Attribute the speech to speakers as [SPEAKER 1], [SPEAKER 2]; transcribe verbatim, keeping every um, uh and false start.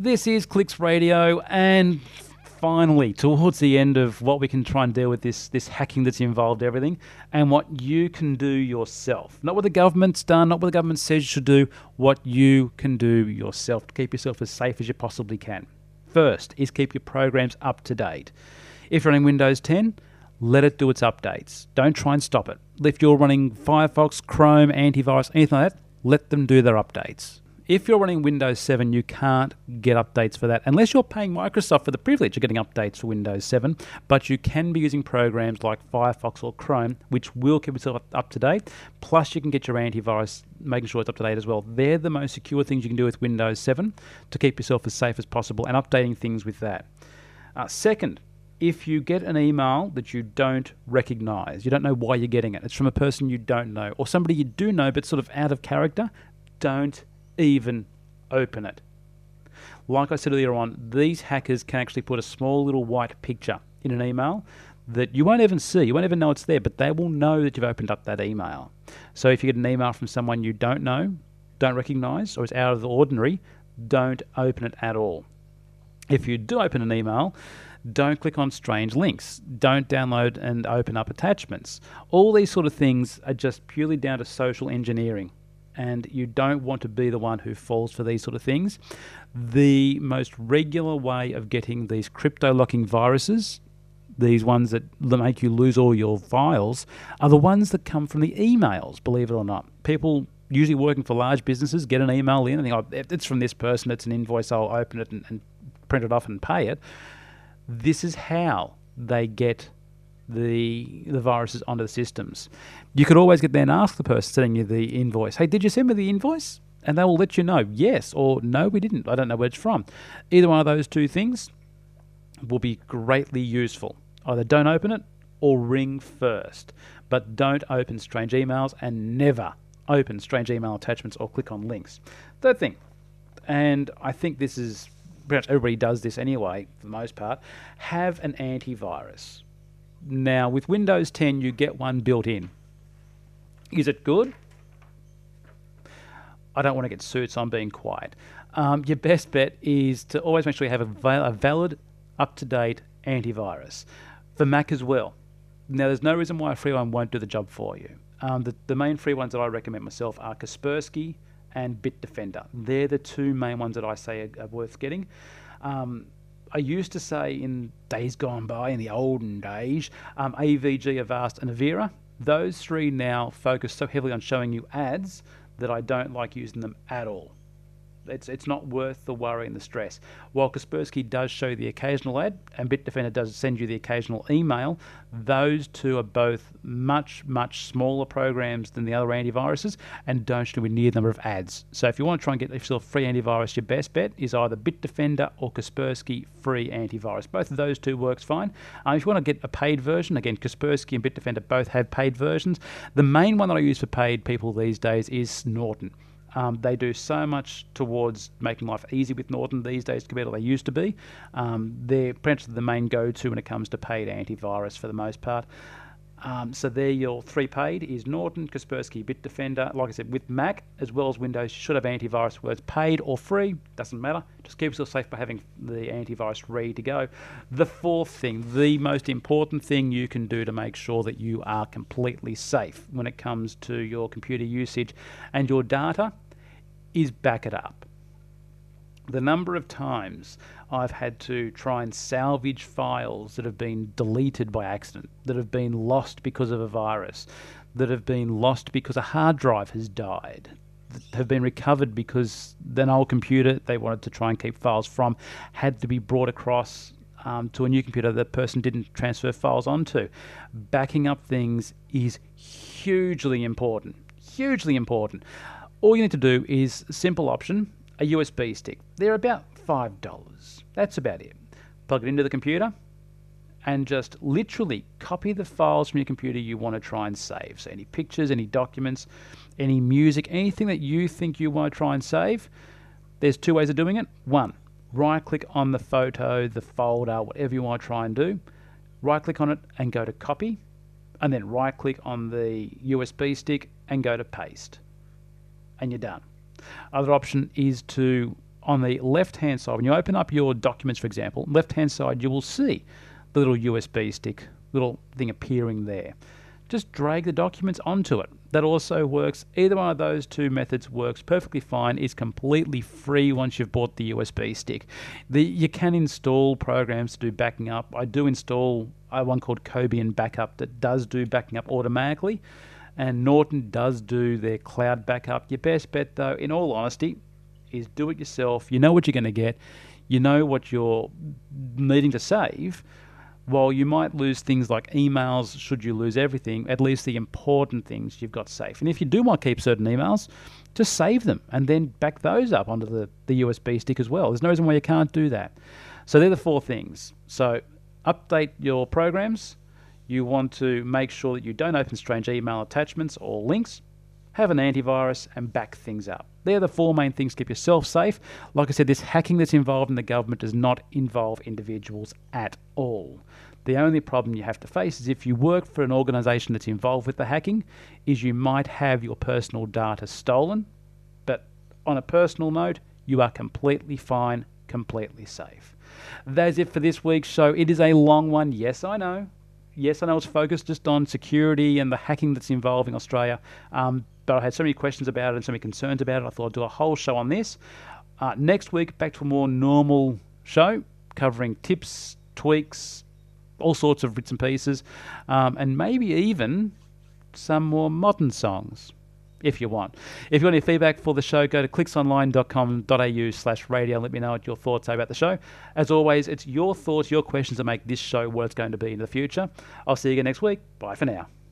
[SPEAKER 1] This is Clicks Radio, and finally, towards the end of what we can try and deal with this this hacking that's involved everything, and what you can do yourself. Not what the government's done, not what the government says you should do, what you can do yourself to keep yourself as safe as you possibly can. First is keep your programs up to date. If you're running Windows ten, let it do its updates. Don't try and stop it. If you're running Firefox, Chrome, antivirus, anything like that, let them do their updates. If you're running Windows seven, you can't get updates for that unless you're paying Microsoft for the privilege of getting updates for Windows seven, but you can be using programs like Firefox or Chrome, which will keep yourself up, up to date. Plus, you can get your antivirus, making sure it's up to date as well. They're the most secure things you can do with Windows seven to keep yourself as safe as possible, and updating things with that. Uh, second, if you get an email that you don't recognize, you don't know why you're getting it, it's from a person you don't know, or somebody you do know but sort of out of character, don't even open it. Like I said earlier on, these hackers can actually put a small little white picture in an email that you won't even see, you won't even know it's there, but they will know that you've opened up that email. So if you get an email from someone you don't know, don't recognize, or is out of the ordinary, don't open it at all. If you do open an email, don't click on strange links. Don't download and open up attachments. All these sort of things are just purely down to social engineering, and you don't want to be the one who falls for these sort of things. The most regular way of getting these crypto-locking viruses, these ones that make you lose all your files, are the ones that come from the emails, believe it or not. People usually working for large businesses get an email in and think, oh, it's from this person, it's an invoice, I'll open it and, and print it off and pay it. This is how they get the the viruses onto the systems. You could always get there and ask the person sending you the invoice, hey, did you send me the invoice? And they will let you know, yes, or no, we didn't. I don't know where it's from. Either one of those two things will be greatly useful. Either don't open it or ring first. But don't open strange emails, and never open strange email attachments or click on links. Third thing, and I think this is, pretty much everybody does this anyway, for the most part, have an antivirus. Now, with Windows ten, you get one built in. Is it good? I don't want to get sued, so I'm being quiet. Um, your best bet is to always make sure you have a, val- a valid, up-to-date antivirus. For Mac as well. Now, there's no reason why a free one won't do the job for you. Um, the, the main free ones that I recommend myself are Kaspersky and Bitdefender. They're the two main ones that I say are, are worth getting. Um, I used to say in days gone by, in the olden days, um, A V G, Avast, and Avira. Those three now focus so heavily on showing you ads that I don't like using them at all. It's it's not worth the worry and the stress. While Kaspersky does show the occasional ad, and Bitdefender does send you the occasional email, those two are both much, much smaller programs than the other antiviruses and don't show you near the number of ads. So if you want to try and get yourself free antivirus, your best bet is either Bitdefender or Kaspersky free antivirus. Both of those two works fine. Um, if you want to get a paid version, again, Kaspersky and Bitdefender both have paid versions. The main one that I use for paid people these days is Norton. Um, they do so much towards making life easy with Norton these days compared to what they used to be. Um, they're pretty much the main go-to when it comes to paid antivirus for the most part. Um, so there, your three paid is Norton, Kaspersky, Bitdefender. Like I said, with Mac as well as Windows, you should have antivirus, whether it's paid or free, doesn't matter. Just keep yourself safe by having the antivirus ready to go. The fourth thing, the most important thing you can do to make sure that you are completely safe when it comes to your computer usage and your data, is back it up. The number of times I've had to try and salvage files that have been deleted by accident, that have been lost because of a virus, that have been lost because a hard drive has died, that have been recovered because an old computer they wanted to try and keep files from had to be brought across um, to a new computer the person didn't transfer files onto. Backing up things is hugely important, hugely important. All you need to do is a simple option, a U S B stick. They're about five dollars. That's about it. Plug it into the computer and just literally copy the files from your computer you want to try and save. So any pictures, any documents, any music, anything that you think you want to try and save. There's two ways of doing it. One, right-click on the photo, the folder, whatever you want to try and do. Right-click on it and go to copy. And then right-click on the U S B stick and go to paste. And you're done. Other option is to on the left-hand side, when you open up your documents, for example, left-hand side, you will see the little U S B stick, little thing appearing there. Just drag the documents onto it. That also works. Either one of those two methods works perfectly fine. It's completely free once you've bought the U S B stick. The, you can install programs to do backing up. I do install uh, one called Cobian Backup that does do backing up automatically, and Norton does do their cloud backup. Your best bet, though, in all honesty, is do it yourself. You know what you're going to get. You know what you're needing to save. While you might lose things like emails, should you lose everything, at least the important things you've got safe. And if you do want to keep certain emails, just save them and then back those up onto the, the U S B stick as well. There's no reason why you can't do that. So they're the four things. So update your programs. You want to make sure that you don't open strange email attachments or links. Have an antivirus and back things up. They're the four main things to keep yourself safe. Like I said, this hacking that's involved in the government does not involve individuals at all. The only problem you have to face is if you work for an organisation that's involved with the hacking, is you might have your personal data stolen. But on a personal note, you are completely fine, completely safe. That's it for this week's show. It is a long one. Yes, I know. Yes, I know it's focused just on security and the hacking that's involved in Australia. Um, but I had so many questions about it and so many concerns about it, I thought I'd do a whole show on this. Uh, next week, back to a more normal show, covering tips, tweaks, all sorts of bits and pieces, um, and maybe even some more modern songs, if you want. If you want any feedback for the show, go to clicksonline.com.au slash radio and let me know what your thoughts are about the show. As always, it's your thoughts, your questions that make this show what it's going to be in the future. I'll see you again next week. Bye for now.